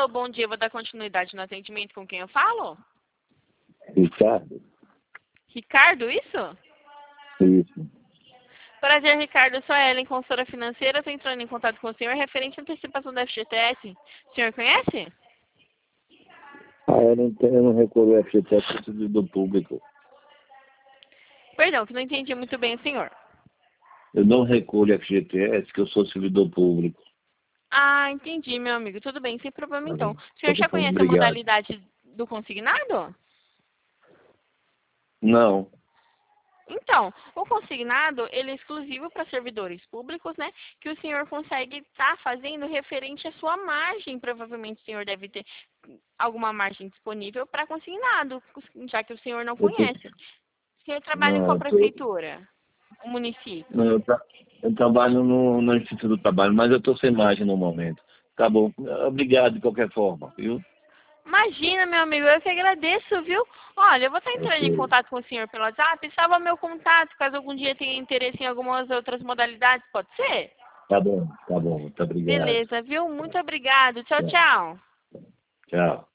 Alô, bom dia. Vou dar continuidade no atendimento com quem eu falo? Ricardo? Ricardo, isso? Isso. Prazer, Ricardo. Eu sou a Ellen, consultora financeira. Estou entrando em contato com o senhor referente à antecipação da FGTS. O senhor conhece? Eu não recolho o FGTS do servidor público. Perdão, que não entendi muito bem o senhor. Eu não recolho FGTS, que eu sou servidor público. Ah, entendi, meu amigo. Tudo bem, sem problema então. O senhor já conhece a Obrigado. modalidade do consignado? Não. Então, o consignado, ele é exclusivo para servidores públicos, né? Que o senhor consegue estar fazendo referente à sua margem. Provavelmente o senhor deve ter alguma margem disponível para consignado, já que o senhor não conhece. O senhor trabalha em Não, qual prefeitura? O município? não, eu trabalho no Instituto do Trabalho, mas eu estou sem margem no momento. Tá bom. Obrigado de qualquer forma, viu? Imagina, meu amigo, eu que agradeço, viu? Olha, eu vou estar entrando em Ok. contato com o senhor pelo WhatsApp, salva meu contato, caso algum dia tenha interesse em algumas outras modalidades, pode ser? Tá bom. Muito obrigado. Beleza, viu? Muito obrigado. Tchau, Tchau. tchau. Tchau.